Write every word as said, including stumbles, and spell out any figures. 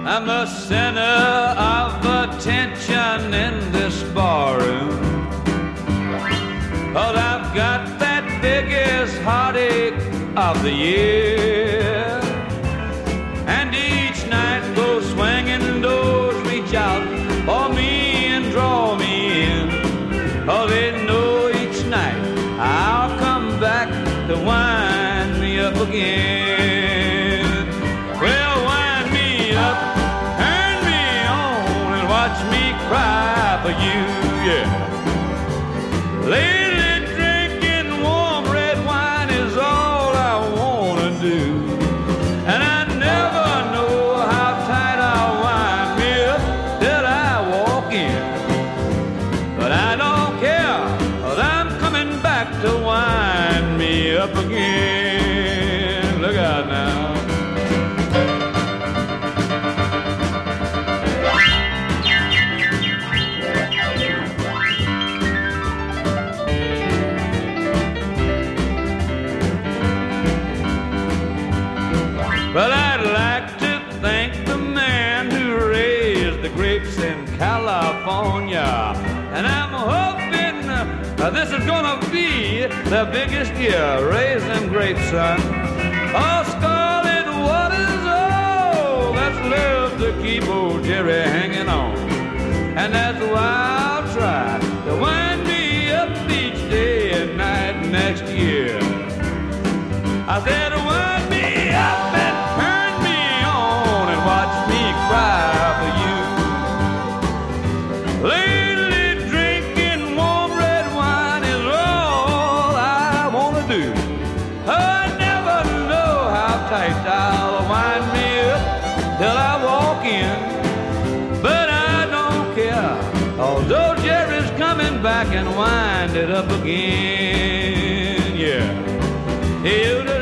I'm the center of attention in this barroom. 'Cause I've got that biggest heartache of the year. And each night those swinging doors reach out for me and draw me in. 'Cause they know each night I'll come back to wind me up again. Well, wind me up, turn me on, and watch me cry for you, yeah. Lately drinking warm red wine is all I wanna do. And I never know how tight I'll wind me up till I walk in. But I don't care, 'cause I'm coming back to wind me up again. Look out now. Well, I'd like to thank the man who raised the grapes in California. And I'm hoping uh, this is gonna be the biggest year raising grapes, son. Oh, scarlet waters, oh, that's love to keep old Jerry hanging on. And that's why I'll try to wind me up each day and night next year. I said, wind me up and turn me on and watch me cry for you. Lately drinking warm red wine is all I wanna do. I never know how tight I'll wind me up till I walk in. But I don't care, although Jerry's coming back and wind it up again, yeah. He'll